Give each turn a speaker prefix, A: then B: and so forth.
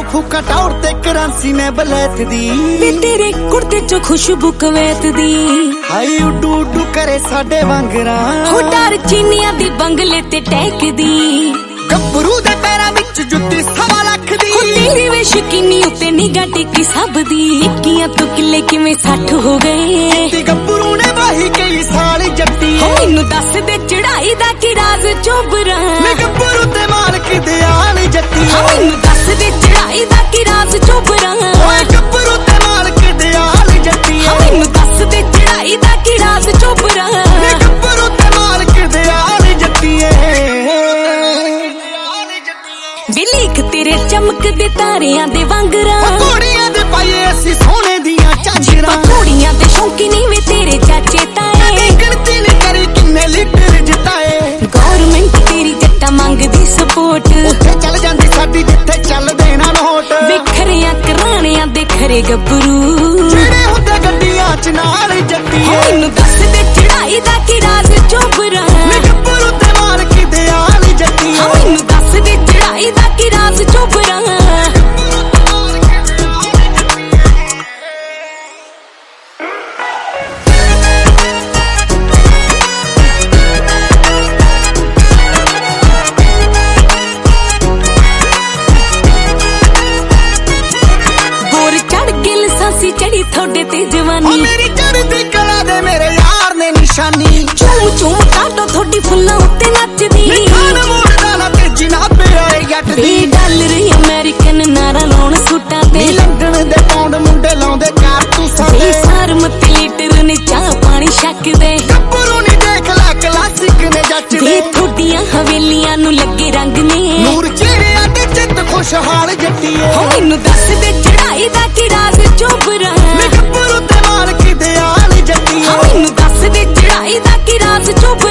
A: फूका टाउर ते करांसी ने बलैत दी
B: वे तेरे कुर्ते चो खुशबू कवैत दी
A: हाई उडू उडू करे साडे वांगरा
B: होटार चीनिया दी बंगले ते टैक दी
A: गब्बरू दे पैरां विच जुत्ती 1.5 लाख दी
B: तेरी वे शकीनी उत्ते निगाह टिकी सब दी इक्कियां तो किले किवें 60 हो गए
A: गब्बरू ने वाही कई साल जट्टी
B: मैनू दस दे चढ़ाई दा की राज चोबरा
A: गब्बरू ते मालक दे आल जट्टी
B: मैनू दस दे चढ़ाई दा की राज चोबरा
A: गब्बरू ते मालक दे आल जट्टी
B: मैनू दस दे चढ़ाई दा की राज चोबरा
A: गब्बरू ते मालक दे आल जट्टी
B: बिलीख तेरे चमक दे तारियां दे वांगरा
A: घोड़ियां दे पाए असी सोने दियां झांजरां
B: घोड़ियां दे शौकीनी वे तेरे चाचे ताए
A: गिनती नहीं करी किन्ने लीटर जिताए
B: गवर्नमेंट तेरी जट्टा मंगदी सपोर्ट
A: उत्थे चल जांदी साडी जिथे चल देना नोट
B: बेखरियां कराणियां दे खरे गब्बरू
A: ਜਿਹੜੇ ਹੁੰਦੇ ਗੱਡੀਆਂ ਚ ਨਾਲ ਜੱਟੀ
B: मैनू दस दे चढ़ाई दा की राज चोबरा
A: गब्बरू ते मालक दे आल जट्टी
B: मैनू दस दे चढ़ाई दा की राज चोबरा चढ़ी थोड़े ते जवानी
A: मेरी चढ़दी कला दे मेरे यार ने निशानी
B: चूम चूम काटो थोड़ी फुल्लां उत्ते नचदी
A: खान मोड़दा ना तेजी ना पे आए जट दी
B: डॉलर अमेरिकन नारा लाउण सूटां ते
A: लंदन दे पौंड मुंडे लाउंदे कारतूसां ते
B: सार मत लीटर ने चाह पानी छकदे
A: गब्बरू नी देख ला क्लासिक ने जचदे
B: थोड़ियां हवेलियां नू लगे रंग ने
A: नूर चेहरे ते चित खुशहाल जट्टी
B: मैनू दस दे चढ़ाई दा की राज चोबरा
A: गब्बरू ते मालक दे आल जट्टी
B: मैनू दस दे चढ़ाई दा की राज चोबरा